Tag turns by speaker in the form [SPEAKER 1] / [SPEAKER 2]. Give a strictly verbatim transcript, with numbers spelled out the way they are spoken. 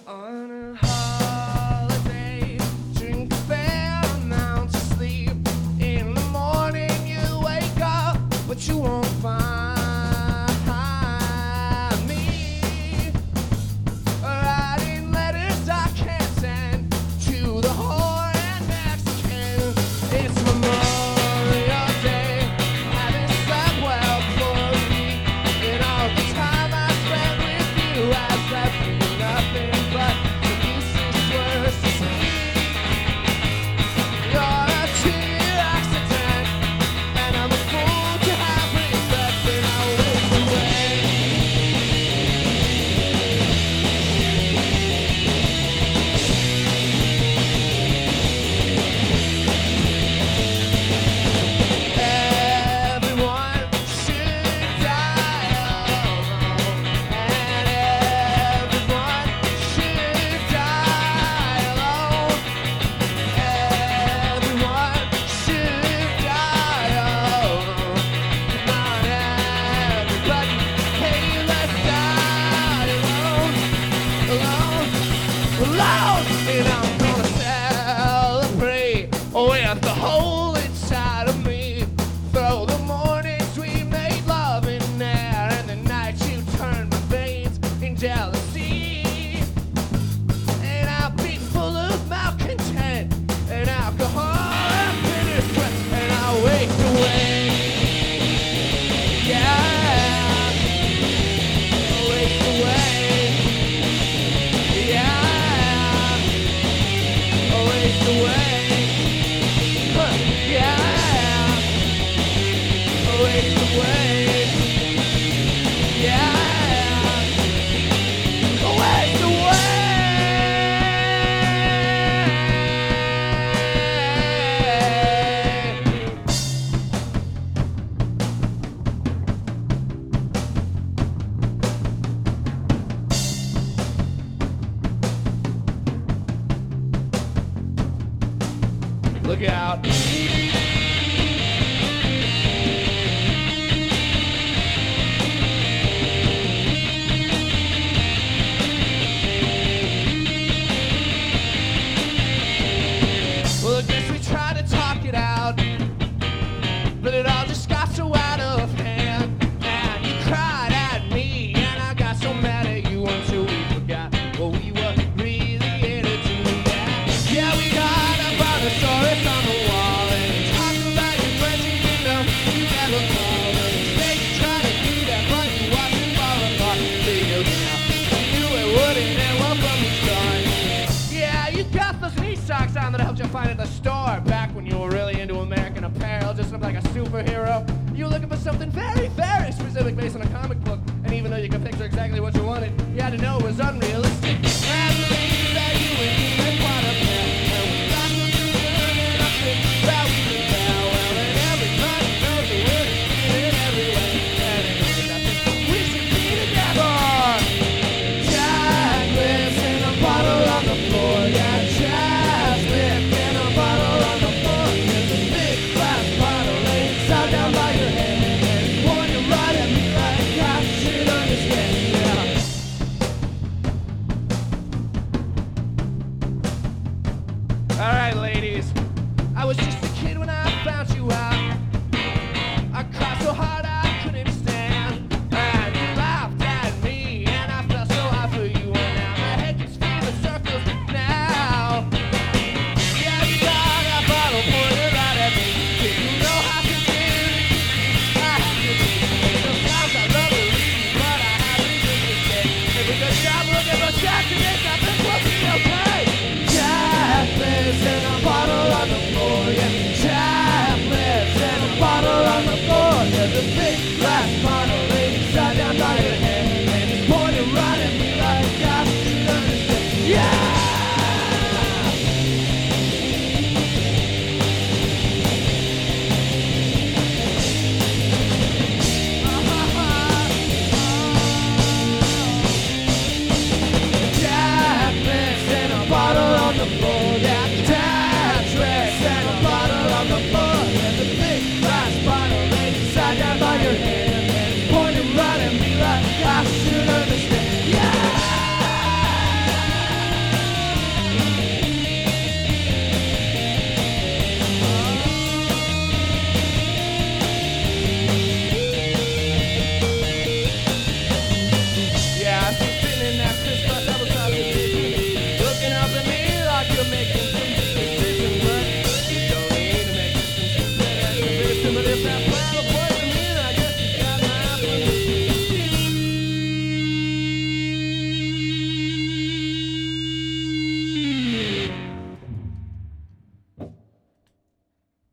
[SPEAKER 1] On a holiday, drink a fair amount of sleep. In the morning you wake up, but you won't find me. Writing letters I can't send to the whore and Mexican. It's Memorial Day, haven't slept well for a week. And all the time I spent with you has left me nothing but some useless words to speak. You're a two-year accident, and I'm a fool to have regrets, and I'll waste away. Everyone should die alone, and everyone should die alone. Everyone should die alone. Come on, everybody, hey, let's die alone, alone, alone. And I'm gonna celebrate with the whole inside of me. Throw the mornings we made love in there, and the nights you turned my veins in jealousy. And I'll be full of malcontent and alcohol and bitter sweat, and I'll waste away. Yeah, I'll waste away. Yeah, I'll waste away. Huh, yeah, I'll waste away. Yeah, I'll waste away. Look out. Well, I guess we tried to talk it out, but it all just got so out of hand. And you cried at me, and I got so mad at you until we forgot what we were really here to do. Yeah, yeah, we got a brontosaurus on the wall, and we talked about your friends you didn't know you never called. And you say you tried to do that, but you watched it fall apart. Figured now you knew it wouldn't end well from the start. Yeah, you got those knee socks on that I helped you find at the store back when you were really into American Apparel, just looked like a superhero. You were looking for something very, very specific based on a comic book, and even though you could picture exactly what you wanted, you had to know it was unrealistic. And believe that you and me were quite a pair, and we got so good and nothing that we could tell. Well, and everybody knows that we're in every way, and it ain't nothing we should be together. Jack lives in a bottle on the floor. Yeah, Jack lives in a bottle on the floor. There's a big glass bottle laid side down by your head, and it's pointing right at me like I should understand. Yeah. All right, ladies.